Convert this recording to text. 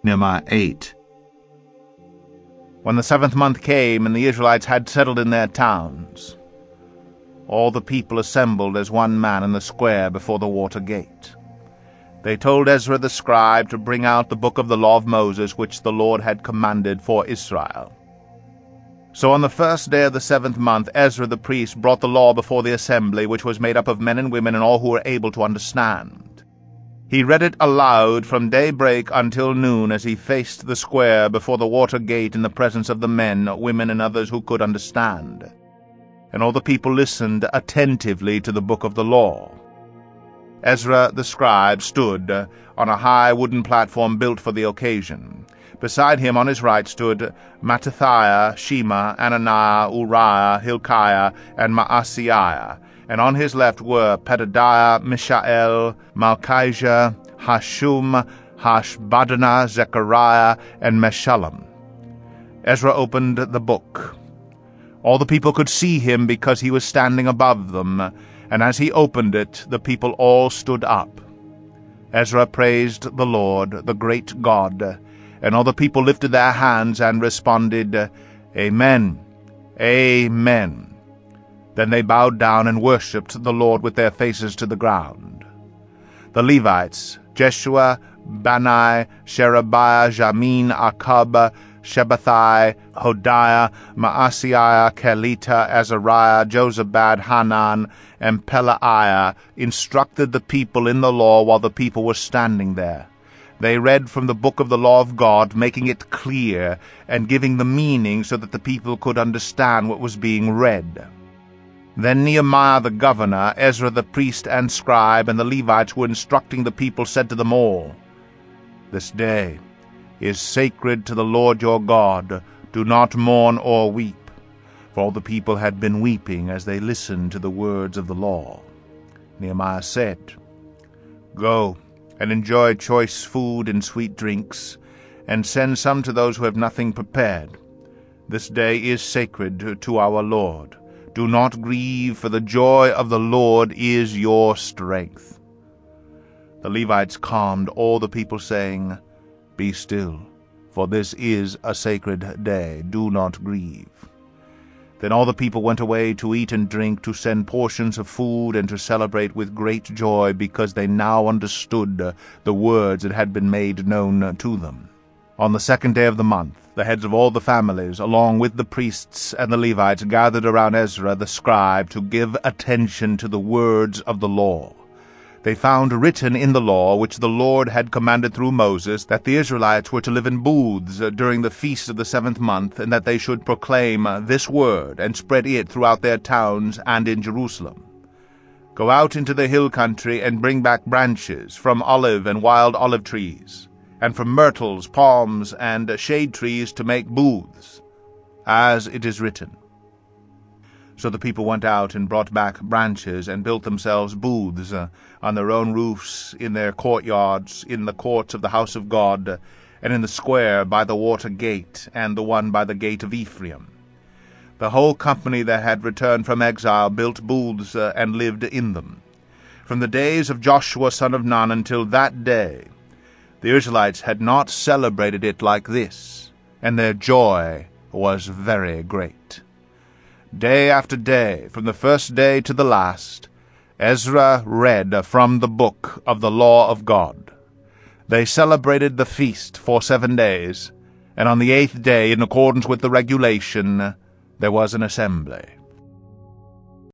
Nehemiah 8. When the 7th month came, and the Israelites had settled in their towns, all the people assembled as one man in the square before the water gate. They told Ezra the scribe to bring out the book of the law of Moses, which the Lord had commanded for Israel. So on the first day of the 7th month, Ezra the priest brought the law before the assembly, which was made up of men and women and all who were able to understand. He read it aloud from daybreak until noon as he faced the square before the water gate in the presence of the men, women, and others who could understand. And all the people listened attentively to the book of the law. Ezra the scribe stood on a high wooden platform built for the occasion. Beside him on his right stood Mattithiah, Shema, Ananiah, Uriah, Hilkiah, and Maaseiah, and on his left were Pedadiah, Mishael, Malchijah, Hashum, Hashbaddanah, Zechariah, and Meshullam. Ezra opened the book. All the people could see him because he was standing above them, and as he opened it, the people all stood up. Ezra praised the Lord, the great God, and all the people lifted their hands and responded, Amen, Amen. Then they bowed down and worshipped the Lord with their faces to the ground. The Levites, Jeshua, Bani, Sherebiah, Jamin, Akab, Shabbathai, Hodiah, Maaseiah, Kelita, Azariah, Jozabad, Hanan, and Pelaiah, instructed the people in the law while the people were standing there. They read from the book of the law of God, making it clear and giving the meaning so that the people could understand what was being read. Then Nehemiah the governor, Ezra the priest and scribe, and the Levites who were instructing the people said to them all, This day is sacred to the Lord your God. Do not mourn or weep. For all the people had been weeping as they listened to the words of the law. Nehemiah said, Go and enjoy choice food and sweet drinks, and send some to those who have nothing prepared. This day is sacred to our Lord. Do not grieve, for the joy of the Lord is your strength. The Levites calmed all the people, saying, Be still, for this is a sacred day. Do not grieve. Then all the people went away to eat and drink, to send portions of food, and to celebrate with great joy, because they now understood the words that had been made known to them. On the 2nd day of the month, the heads of all the families, along with the priests and the Levites, gathered around Ezra the scribe to give attention to the words of the law. They found written in the law, which the Lord had commanded through Moses, that the Israelites were to live in booths during the feast of the 7th month, and that they should proclaim this word and spread it throughout their towns and in Jerusalem. Go out into the hill country and bring back branches from olive and wild olive trees, and from myrtles, palms, and shade trees to make booths, as it is written. So the people went out and brought back branches and built themselves booths on their own roofs, in their courtyards, in the courts of the house of God, and in the square by the water gate, and the one by the gate of Ephraim. The whole company that had returned from exile built booths and lived in them. From the days of Joshua son of Nun until that day, the Israelites had not celebrated it like this, and their joy was very great. Day after day, from the first day to the last, Ezra read from the book of the law of God. They celebrated the feast for 7 days, and on the 8th day, in accordance with the regulation, there was an assembly.